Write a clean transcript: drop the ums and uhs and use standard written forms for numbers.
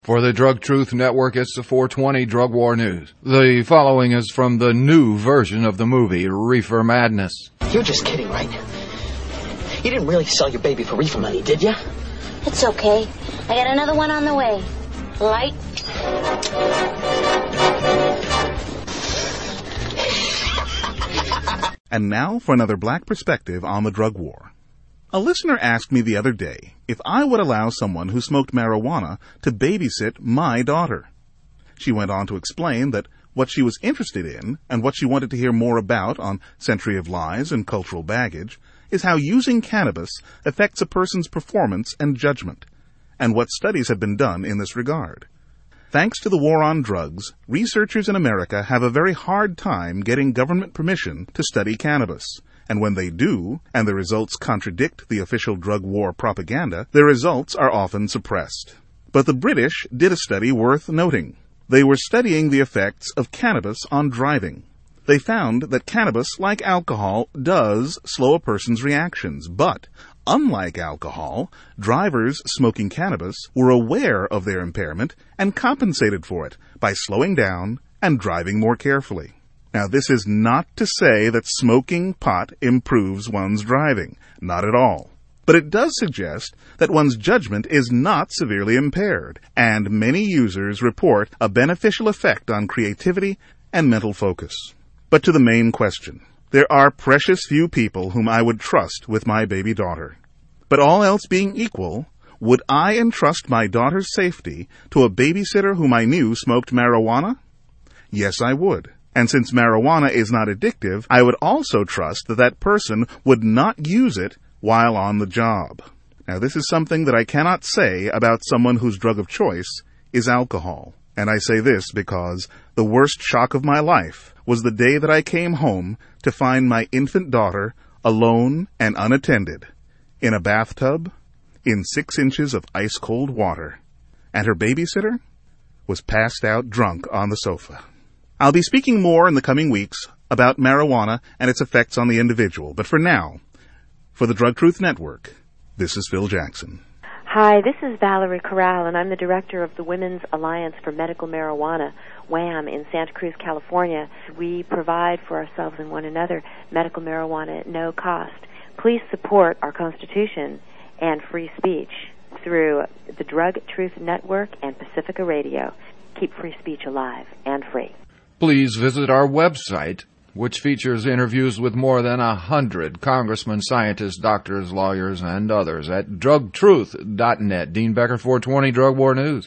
For the Drug Truth Network, it's the 420 Drug War News. The following is from the new version of the movie, Reefer Madness. You're just kidding, right? You didn't really sell your baby for reefer money, did you? It's okay. I got another one on the way. Light. And now for another black perspective on the drug war. A listener asked me the other day if I would allow someone who smoked marijuana to babysit my daughter. She went on to explain that what she was interested in and what she wanted to hear more about on Century of Lies and Cultural Baggage is how using cannabis affects a person's performance and judgment, and what studies have been done in this regard. Thanks to the war on drugs, researchers in America have a very hard time getting government permission to study cannabis. And when they do, and the results contradict the official drug war propaganda, their results are often suppressed. But the British did a study worth noting. They were studying the effects of cannabis on driving. They found that cannabis, like alcohol, does slow a person's reactions, but unlike alcohol, drivers smoking cannabis were aware of their impairment and compensated for it by slowing down and driving more carefully. Now, this is not to say that smoking pot improves one's driving. Not at all. But it does suggest that one's judgment is not severely impaired, and many users report a beneficial effect on creativity and mental focus. But to the main question, there are precious few people whom I would trust with my baby daughter. But all else being equal, would I entrust my daughter's safety to a babysitter whom I knew smoked marijuana? Yes, I would. And since marijuana is not addictive, I would also trust that that person would not use it while on the job. Now, this is something that I cannot say about someone whose drug of choice is alcohol. And I say this because the worst shock of my life was the day that I came home to find my infant daughter alone and unattended in a bathtub in 6 inches of ice-cold water. And her babysitter was passed out drunk on the sofa. I'll be speaking more in the coming weeks about marijuana and its effects on the individual. But for now, for the Drug Truth Network, this is Phil Jackson. Hi, this is Valerie Corral, and I'm the director of the Women's Alliance for Medical Marijuana, WAM, in Santa Cruz, California. We provide for ourselves and one another medical marijuana at no cost. Please support our Constitution and free speech through the Drug Truth Network and Pacifica Radio. Keep free speech alive and free. Please visit our website, which features interviews with more than 100 congressmen, scientists, doctors, lawyers, and others at drugtruth.net. Dean Becker, 420 Drug War News.